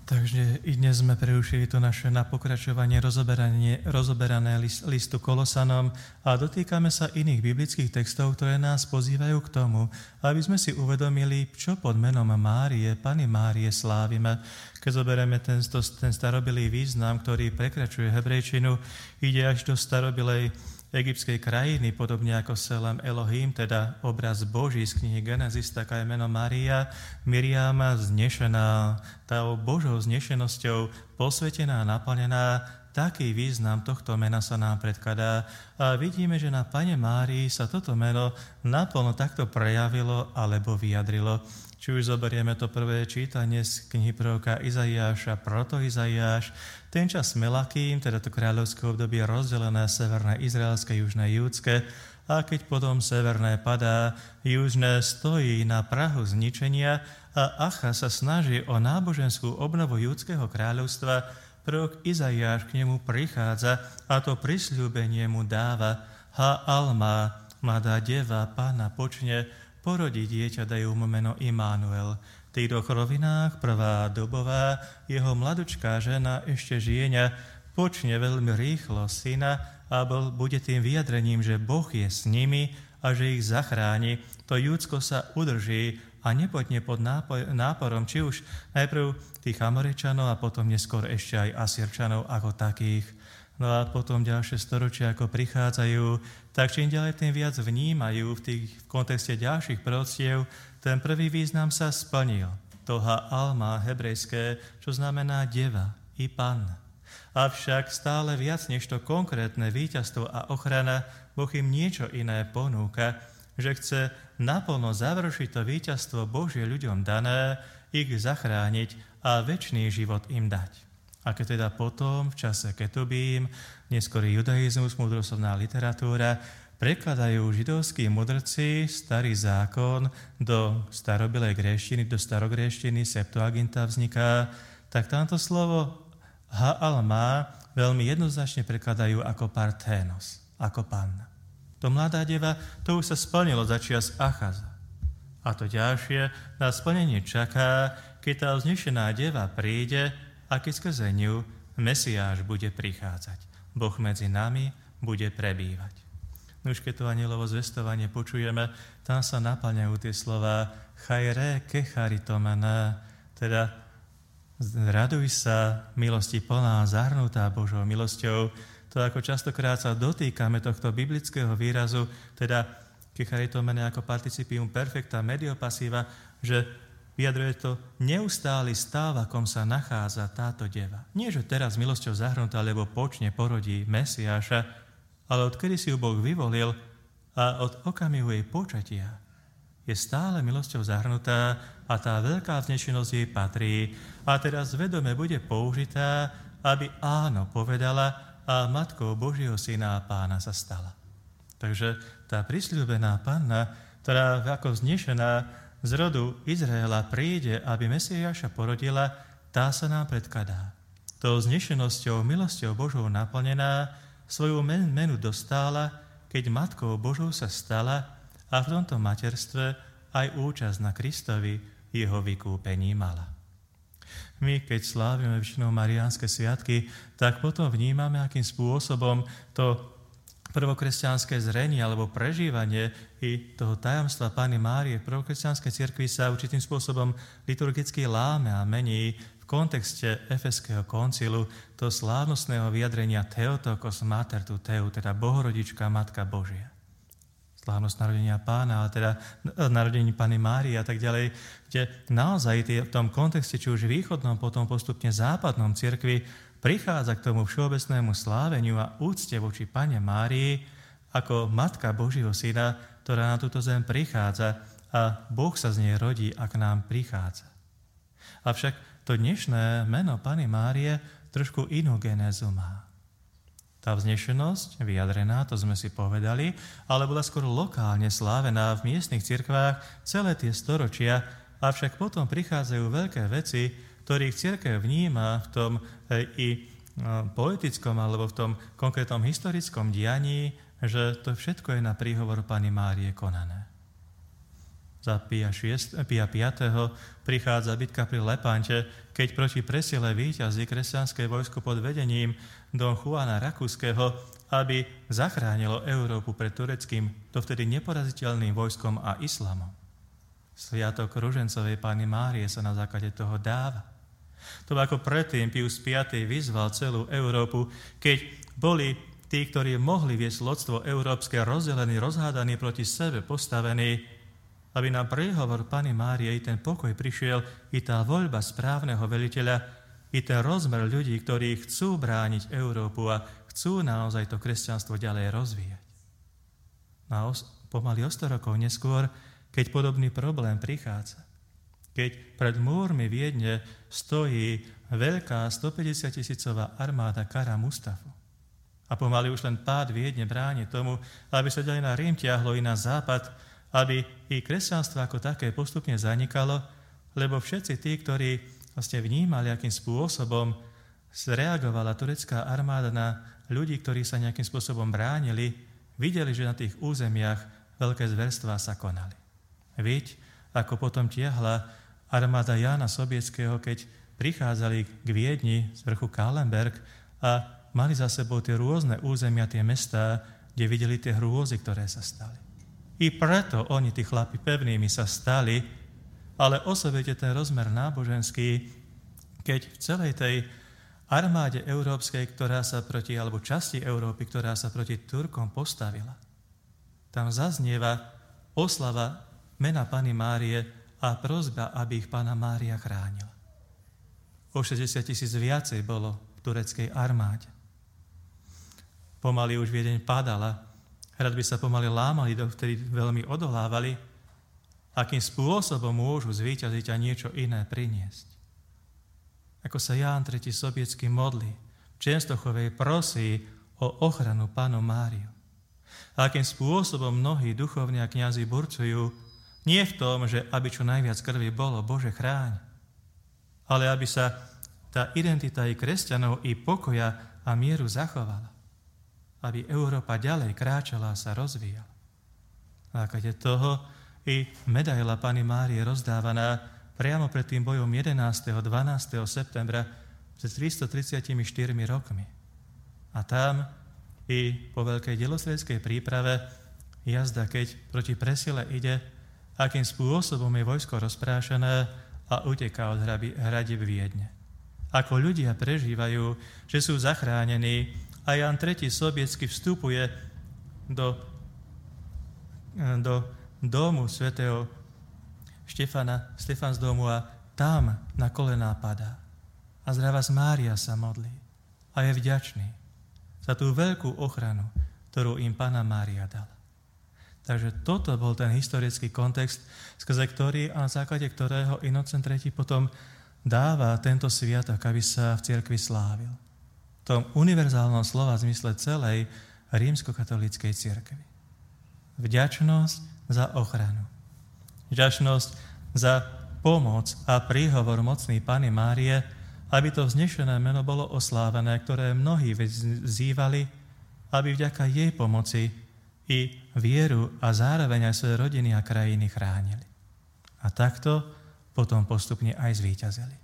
Takže i dnes sme prerušili to naše na pokračovanie rozoberané listu Kolosanom a dotýkame sa iných biblických textov, ktoré nás pozývajú k tomu, aby sme si uvedomili, čo pod menom Márie, Panny Márie slávime. Keď zoberieme ten starobilý význam, ktorý prekračuje hebrejčinu, ide až do starobilej egyptskej krajiny, podobne ako Selam Elohim, teda obraz Boží z knihy Genesis, taká je meno Mária, Miriama znešená, tá Božou znešenosťou posvetená, naplnená, taký význam tohto mena sa nám predkladá a vidíme, že na Panne Márii sa toto meno naplno takto prejavilo alebo vyjadrilo. Či už zoberieme to prvé čítanie z knihy proroka Izaiáša, proto Izaiáš, ten čas Melakým, teda to kráľovské obdobie rozdelené severné izraelské, južné júdske, a keď potom severné padá, južné stojí na prahu zničenia a Acha sa snaží o náboženskú obnovu júdskeho kráľovstva, prorok Izaiáš k nemu prichádza a to prisľúbenie mu dáva: Ha Alma, mladá deva, Pána počne, porodí dieťa, dajú mu meno Immanuel. V tých dvoch rovinách, prvá dobová, jeho mladučká žena ešte žieňa, počne veľmi rýchlo syna a bude tým vyjadrením, že Boh je s nimi a že ich zachráni. To Júdsko sa udrží a nepotne pod náporom, či už najprv tých Amorečanov a potom neskôr ešte aj Asírčanov ako takých. No a potom ďalšie storočia, ako prichádzajú, tak čím ďalej tým viac vnímajú v kontexte ďalších proroctiev, ten prvý význam sa splnil. Toha Alma hebrejské, čo znamená deva i panna. Avšak stále viac než to konkrétne víťazstvo a ochrana, Boh im niečo iné ponúka, že chce naplno završiť to víťazstvo Božie ľuďom dané, ich zachrániť a večný život im dať. A keď teda potom, v čase Ketubím, neskorý judaizmus, múdroslovná literatúra, prekladajú židovskí mudrci starý zákon do starobilej gréštiny, do starogréštiny, Septuaginta vzniká, tak tamto slovo ha-alma veľmi jednoznačne prekladajú ako parténos, ako panna. To mladá deva, to už sa splnilo začias Achaza. A to ďalšie na splnenie čaká, keď tá vznešená deva príde a keď skrze ňu Mesiáš bude prichádzať. Boh medzi nami bude prebývať. No už keď to anielovo zvestovanie počujeme, tam sa naplňajú tie slová chajre kecharitomana, teda raduj sa, milosti plná, zahrnutá Božou milosťou. To ako častokrát sa dotýkame tohto biblického výrazu, teda kecharitomene ako participium perfecta medio passiva, že vyjadruje to neustály stav, akom sa nachádza táto deva. Nie, že teraz milosťou zahrnutá, lebo počne porodí Mesiáša, ale odkedy si ju Boh vyvolil a od okamihu jej počatia je stále milosťou zahrnutá a tá veľká vznešenosť jej patrí a teraz vedome bude použitá, aby áno povedala a matkou Božieho syna a pána sa stala. Takže tá prisľúbená panna, ktorá ako vznešená z rodu Izraela príde, aby Mesiáša porodila, tá sa nám predkladá. Tou vznešenosťou, milosťou Božou naplnená, svoju menu dostála, keď matkou Božou sa stala a v tomto materstve aj účasť na Kristovi, jeho vykúpení mala. My, keď slávime väčšinou mariánske sviatky, tak potom vnímame, akým spôsobom to prvokresťanské zrenie alebo prežívanie i toho tajomstva Panny Márie v prvokresťanskej cirkvi sa určitým spôsobom liturgicky láme a mení v kontexte Efeského koncilu toho slávnostného vyjadrenia Theotokos Mater tu Theu, teda Bohorodička, Matka Božia. Slávnosť narodenia Pána, a teda narodení Panny Márie a tak ďalej, kde naozaj v tom kontexte, či už východnom, potom postupne západnom cirkvi, prichádza k tomu všeobecnému sláveniu a úcte voči Panne Márii ako Matka Božieho Syna, ktorá na túto zem prichádza a Boh sa z nej rodí a k nám prichádza. Avšak to dnešné meno Panny Márie trošku inú genézu má. Tá vznešenosť, vyjadrená, to sme si povedali, ale bola skôr lokálne slávená v miestnych cirkvách celé tie storočia, avšak potom prichádzajú veľké veci, ktorých cirkev vníma v tom i politickom alebo v tom konkrétnom historickom dianí, že to všetko je na príhovor Panny Márie konané. Za Pia V. prichádza bitka pri Lepante, keď proti presile víťazí kresťanské vojsko pod vedením Don Juana Rakúskeho, aby zachránilo Európu pred tureckým, dovtedy neporaziteľným vojskom a islamom. Sviatok ružencovej Panny Márie sa na základe toho dáva. To ako predtým Pius V. vyzval celú Európu, keď boli tí, ktorí mohli viesť lodstvo európske rozdelení, rozhádaní proti sebe, postavení, aby na príhovor Panny Márie i ten pokoj prišiel, i tá voľba správneho veliteľa, i ten rozmer ľudí, ktorí chcú brániť Európu a chcú naozaj to kresťanstvo ďalej rozvíjať. A pomaly o 100 rokov neskôr, keď podobný problém prichádza, keď pred múrmi Viedne stojí veľká 150-tisícová armáda Kara Mustafu a pomaly už len pád Viedne bráni tomu, aby sa ďalej na Rím ťahlo i na západ, aby i kresťanstvo ako také postupne zanikalo, lebo všetci tí, ktorí vlastne vnímali, akým spôsobom reagovala turecká armáda na ľudí, ktorí sa nejakým spôsobom bránili, videli, že na tých územiach veľké zverstvá sa konali. Viď, ako potom tiahla armáda Jána Sobieckého, keď prichádzali k Viedni z vrchu Kahlenberg a mali za sebou tie rôzne územia, tie mestá, kde videli tie hrôzy, ktoré sa stali. I preto oni, tí chlapi, pevnými sa stali, ale osobite ten rozmer náboženský, keď v celej tej armáde európskej, ktorá sa proti, alebo časti Európy, ktorá sa proti Turkom postavila, tam zaznieva oslava mena Panny Márie a prosba, aby ich Panna Mária chránila. O 60 000 viacej bolo v tureckej armáde. Pomaly už Viedeň padala, hradby sa pomaly lámali, dovtedy veľmi odolávali, akým spôsobom môžu zvíťaziť a niečo iné priniesť. Ako sa Ján III. Sobiecký modlí, v Čenstochovej prosí o ochranu Pannu Máriu. A akým spôsobom mnohí duchovní a kňazi burcujú, nie v tom, že aby čo najviac krvi bolo, Bože chráň, ale aby sa tá identita i kresťanov, i pokoja a mieru zachovala. Aby Európa ďalej kráčala a sa rozvíjala. Na základe toho i medaila Panny Márie rozdávaná priamo pred tým bojom 11. 12. septembra pred 334 rokmi. A tam i po veľkej delostredskej príprave jazda, keď proti presile ide, akým spôsobom je vojsko rozprášané a uteká od hradieb Viedne. Ako ľudia prežívajú, že sú zachránení, a Ján III. Sobiecký vstupuje do domu svätého Štefan z domu a tam na kolená padá. A zdravá Mária sa modlí a je vďačný za tú veľkú ochranu, ktorú im Panna Mária dala. Takže toto bol ten historický kontext, skrze ktorý a na základe ktorého Inocent III. Potom dáva tento sviatok, aby sa v cirkvi slávil. V tom univerzálnom slova zmysle celej rímskokatolíckej cirkvi. Vďačnosť za ochranu. Vďačnosť za pomoc a príhovor mocnej Panny Márie, aby to vznešené meno bolo oslávené, ktoré mnohí vzývali, aby vďaka jej pomoci i vieru a zároveň aj svoje rodiny a krajiny chránili. A takto potom postupne aj zvíťazili.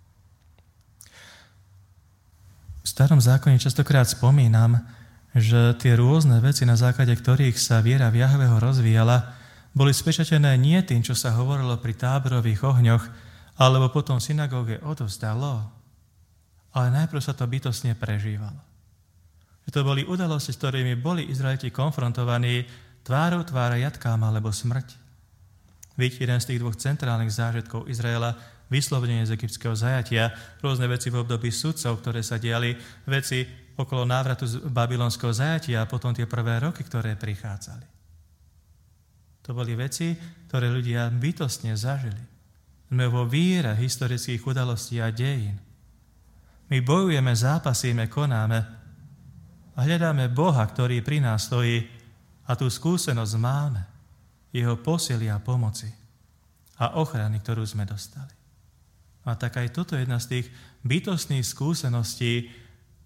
V Starom zákone častokrát spomínam, že tie rôzne veci, na základe ktorých sa viera v Jahveho rozvíjala, boli spečatené nie tým, čo sa hovorilo pri táborových ohňoch, alebo potom v synagóge odovzdalo, ale najprv sa to bytostne prežívalo. Že to boli udalosti, s ktorými boli Izraeliti konfrontovaní tvárou tvára jatkám alebo smrť. Vidíte, jeden z tých dvoch centrálnych zážitkov Izraela, vyslobodenie z egyptského zajatia, rôzne veci v období sudcov, ktoré sa diali, veci okolo návratu z babylonského zajatia a potom tie prvé roky, ktoré prichádzali. To boli veci, ktoré ľudia bytostne zažili. Sme vo víre historických udalostí a dejín. My bojujeme, zápasíme, konáme a hľadáme Boha, ktorý pri nás stojí a tú skúsenosť máme, jeho posily a pomoci a ochrany, ktorú sme dostali. A tak aj toto je jedna z tých bytostných skúseností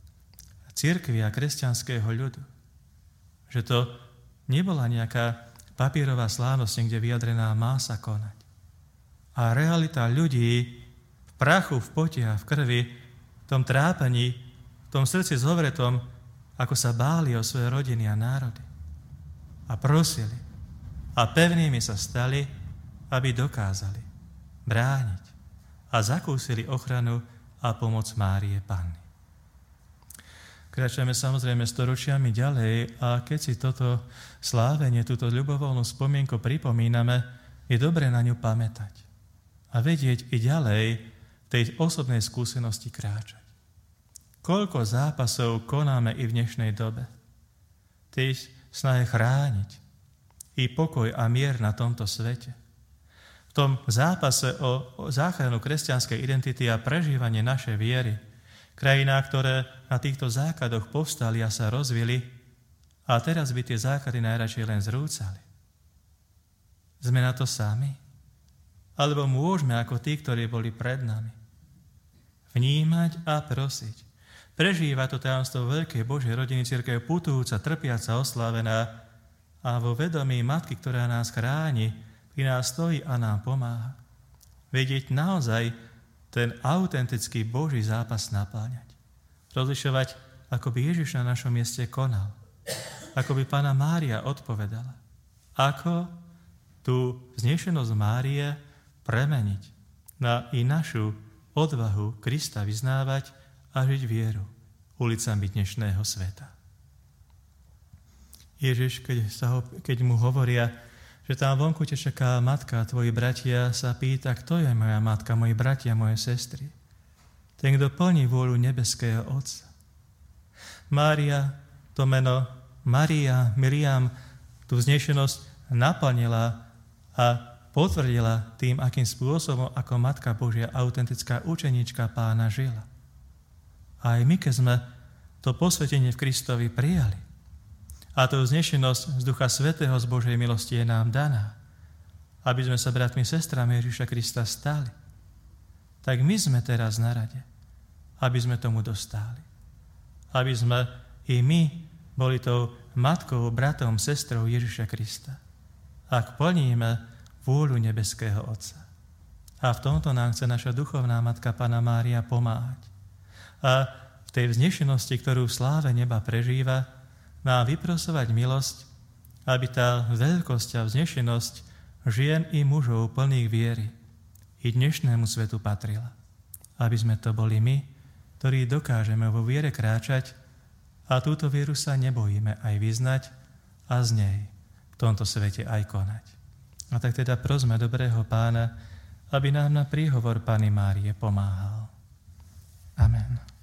cirkvi a kresťanského ľudu. Že to nebola nejaká papierová slávnosť niekde vyjadrená má sa konať. A realita ľudí v prachu, v pote a v krvi, v tom trápení, v tom srdci zhovretom, ako sa báli o svoje rodiny a národy. A prosili. A pevnými sa stali, aby dokázali brániť a zakúsili ochranu a pomoc Márie Panny. Kráčame samozrejme storočiami ďalej a keď si toto slávenie, túto ľubovoľnú spomienku pripomíname, je dobre na ňu pamätať a vedieť i ďalej tej osobnej skúsenosti kráčať. Koľko zápasov konáme i v dnešnej dobe. Tej snahe chrániť i pokoj a mier na tomto svete. V tom zápase o záchranu kresťanskej identity a prežívanie našej viery, krajiná, ktoré na týchto základoch povstali a sa rozvili a teraz by tie základy najradšej len zrúcali. Sme na to sami? Alebo môžeme ako tí, ktorí boli pred nami vnímať a prosiť. Prežívať to tajomstvo veľkej Božej rodiny, cirkev putujúca, trpiaca, oslávená a vo vedomí Matky, ktorá nás chráni, pri nás stojí a nám pomáha. Vedieť naozaj ten autentický Boží zápas napáňať. Rozlišovať, ako by Ježiš na našom mieste konal. Ako by Panna Mária odpovedala. Ako tú vznešenosť Márie premeniť na i našu odvahu Krista vyznávať a žiť vieru ulicami dnešného sveta. Ježiš, keď mu hovoria, že tam vonku ťa čaká matka, tvoji bratia, sa pýta, kto je moja matka, moji bratia, moje sestry. Ten, kto plní vôľu nebeského Otca. Mária, to meno Maria, Miriam, tú vznešenosť naplnila a potvrdila tým, akým spôsobom ako Matka Božia, autentická učeníčka Pána žila. A aj my, keď sme to posvetenie v Kristovi prijali, a tú vznešenosť z Ducha Svätého z Božej milosti je nám daná, aby sme sa bratmi a sestrami Ježiša Krista stali, tak my sme teraz na rade, aby sme tomu dostali. Aby sme i my boli tou matkou, bratom, sestrou Ježiša Krista. Ak plníme vôľu nebeského Otca. A v tomto nám chce naša duchovná matka Panna Mária pomáhať. A v tej vznešenosti, ktorú v sláve neba prežíva, nám vyprosovať milosť, aby tá veľkosť a vznešenosť žien i mužov plných viery i dnešnému svetu patrila. Aby sme to boli my, ktorí dokážeme vo viere kráčať a túto vieru sa nebojíme aj vyznať a z nej v tomto svete aj konať. A tak teda prosme dobrého Pána, aby nám na príhovor Panny Márie pomáhal.